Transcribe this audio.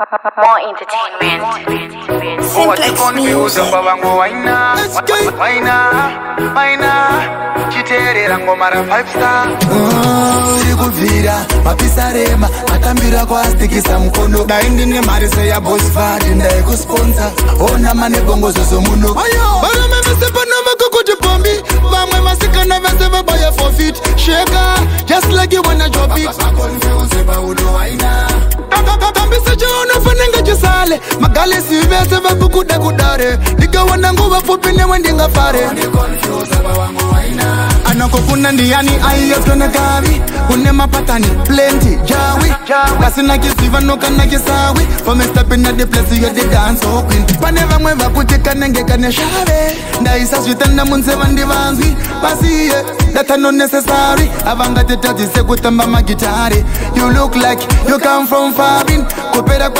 More entertainment. What you confused about Waina? Waina, Chitere and Gomara 5-star. Rikuvira, mapisarema, atambira kwa stikisa mkono. Daindi ni marise ya boss fad, ndae kusponsor. Ona mane bongo zozo muno. Bara memesepa na makukuti pombi. Vamwe masika na veseva boya for fit. Shaker, just like you wanna drop it. Confused about uno Waina. Kambisa chona fanenga chisale. Magale sive seva kukuda kudare. Nika wanangu wafupine wendinga fare. Confused about wangu Waina. Anakofuna ndiyani aiyotona gavi. Une mapatani plenty jawi. Kasina kisiva noka na kisawi. For me stepping at the place you the dance so queen. Paneva mweva kutika nenge kane shave. Ndaisa switana munse vandi vanzwi. Pasiye, that are not necessary. Avanga tetaji se kutamba magitari. You look like you come from Fabin. Kupera